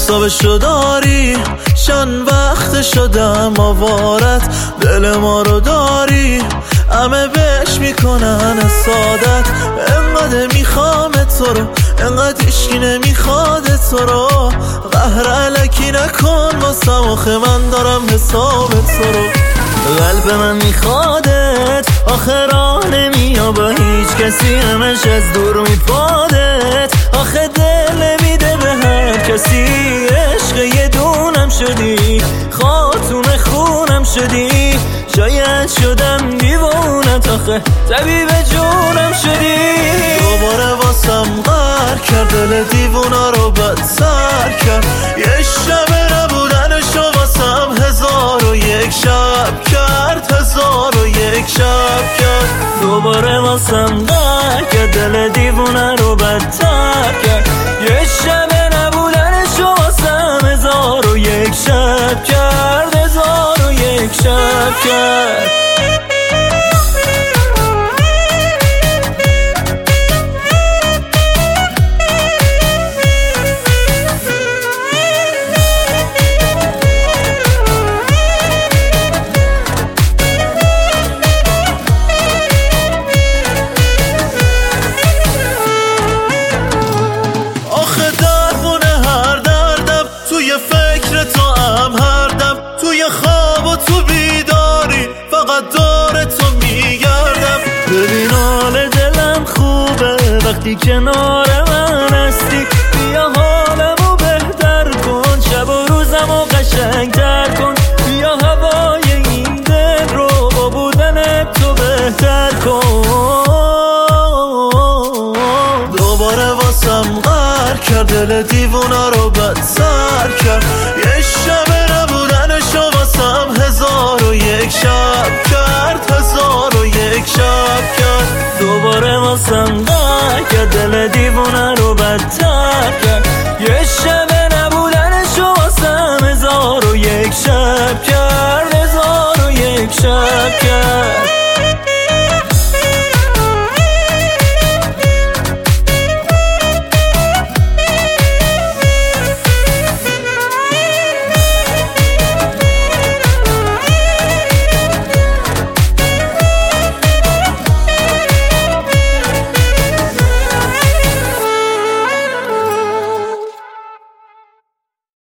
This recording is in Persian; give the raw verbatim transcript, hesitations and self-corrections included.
حسابشو داری چند وقت شدم آوارت، دل ما رو داری همه بهش میکنن سادت. انقدر میخوام تو رو، انقدر عشقی نمیخواد تو رو، قهر علکی نکن واسم آخه من دارم حساب تو رو. قلب من میخوادت آخه راه نمیام با هیچ کسی، همش از دور میپادت آخه دل نمیده به هر کسی. عشق یه دونم شدی، خاتون خونم شدی، شاید شدم دیوونت آخه طبیب جونم شدی. دوباره واسم غر کرد دل دیوونا رو بدتر کرد، یه شب نبودنشو واسم هزار و یک شب کرد، هزار و یک شب کرد. دوباره واسم غر کرد دل دیوونه رو بدتر کرد، یه شب نبودنشو واسم هزار و یک شب کرد، هزار و یک شب کرد. فکر تو هم هر دم، توی خواب و تو بیداری فقط دور تو میگردم. ببین حال دلم خوبه وقتی کنار من هستی، بیا حالمو بهتر کن، شب و روزمو قشنگتر کن، بیا هوای این دل رو با بودن تو بهتر کن. دوباره واسم غر کرد دل دیوونا رو بدتر کرد، یه شب نبودنشو واسم هزار و یک شب کرد، هزار و یک شب کرد. دوباره واسم غر کرد دل دیوونه رو بدتر کرد، یه شب نبودنشو واسم هزار و یک شب کرد، هزار و یک شب کرد.